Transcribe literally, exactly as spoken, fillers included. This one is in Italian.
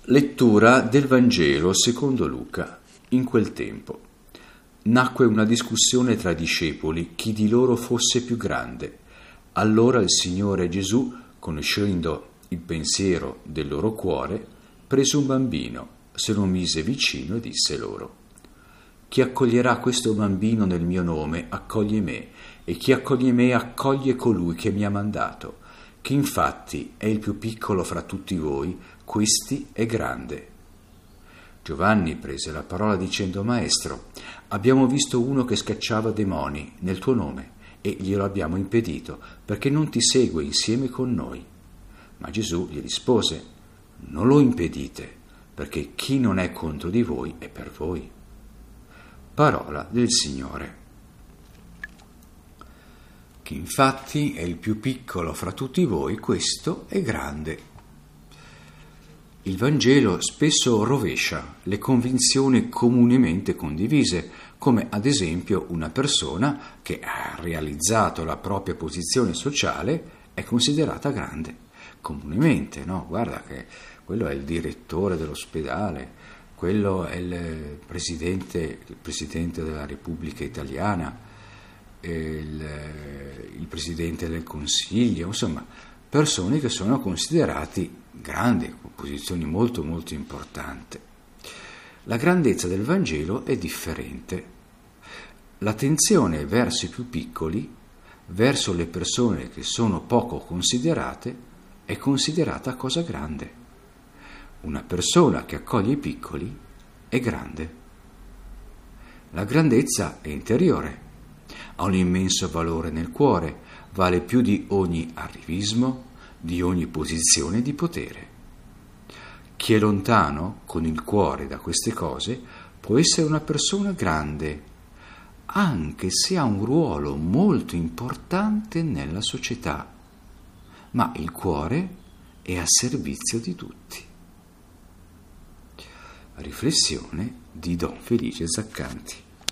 Lettura del Vangelo secondo Luca. In quel tempo nacque una discussione tra i discepoli chi di loro fosse più grande. Allora il Signore Gesù, conoscendo il pensiero del loro cuore, prese un bambino, se lo mise vicino e disse loro: chi accoglierà questo bambino nel mio nome accoglie me, e chi accoglie me accoglie colui che mi ha mandato. Chi infatti è il più piccolo fra tutti voi, questi è grande. Giovanni prese la parola dicendo: Maestro, abbiamo visto uno che scacciava demoni nel tuo nome e glielo abbiamo impedito, perché non ti segue insieme con noi. Ma Gesù gli rispose: non lo impedite, perché chi non è contro di voi è per voi. Parola del Signore. Chi infatti è il più piccolo fra tutti voi, questo è grande. Il Vangelo spesso rovescia le convinzioni comunemente condivise, come ad esempio una persona che ha realizzato la propria posizione sociale è considerata grande. Comunemente, no? Guarda che quello è il direttore dell'ospedale, quello è il presidente, il presidente della Repubblica Italiana, il, il presidente del Consiglio, insomma, persone che sono considerati grandi, con posizioni molto molto importanti. La grandezza del Vangelo è differente. L'attenzione verso i più piccoli, verso le persone che sono poco considerate, è considerata cosa grande. Una persona che accoglie i piccoli è grande. La grandezza è interiore, ha un immenso valore nel cuore, vale più di ogni arrivismo, di ogni posizione di potere. Chi è lontano con il cuore da queste cose può essere una persona grande, anche se ha un ruolo molto importante nella società, ma il cuore è a servizio di tutti. Riflessione di Don Felice Zaccanti.